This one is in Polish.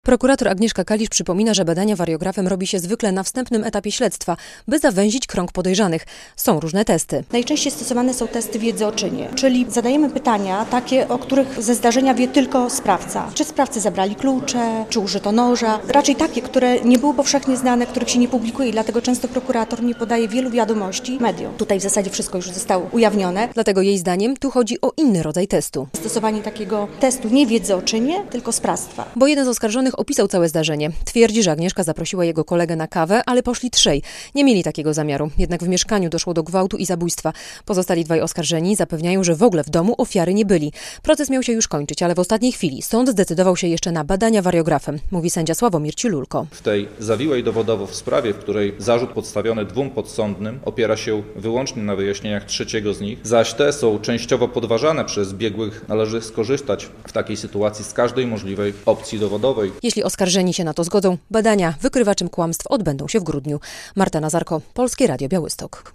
Prokurator Agnieszka Kalisz przypomina, że badania wariografem robi się zwykle na wstępnym etapie śledztwa, by zawęzić krąg podejrzanych. Są różne testy. Najczęściej stosowane są testy wiedzy o czynie, czyli zadajemy pytania takie, o których ze zdarzenia wie tylko sprawca. Czy sprawcy zabrali klucze, czy użyto noża. Raczej takie, które nie były powszechnie znane, których się nie publikuje i dlatego często prokurator nie podaje wielu wiadomości mediom. Tutaj w zasadzie wszystko już zostało ujawnione. Dlatego jej zdaniem tu chodzi o inny rodzaj testu. Stosowanie takiego testu nie wiedzy o czynie, tylko sprawstwa. Bo jeden z oskarżonych opisał całe zdarzenie. Twierdzi, że Agnieszka zaprosiła jego kolegę na kawę, ale poszli trzej. Nie mieli takiego zamiaru. Jednak w mieszkaniu doszło do gwałtu i zabójstwa. Pozostali dwaj oskarżeni zapewniają, że w ogóle w domu ofiary nie byli. Proces miał się już kończyć, ale w ostatniej chwili sąd zdecydował się jeszcze na badania wariografem, mówi sędzia Sławomir Cilulko. W tej zawiłej dowodowo w sprawie, w której zarzut podstawiony dwóm podsądnym opiera się wyłącznie na wyjaśnieniach trzeciego z nich, zaś te są częściowo podważane przez biegłych, należy skorzystać w takiej sytuacji z każdej możliwej opcji dowodowej. Jeśli oskarżeni się na to zgodzą, badania wykrywaczem kłamstw odbędą się w grudniu. Marta Nazarko, Polskie Radio Białystok.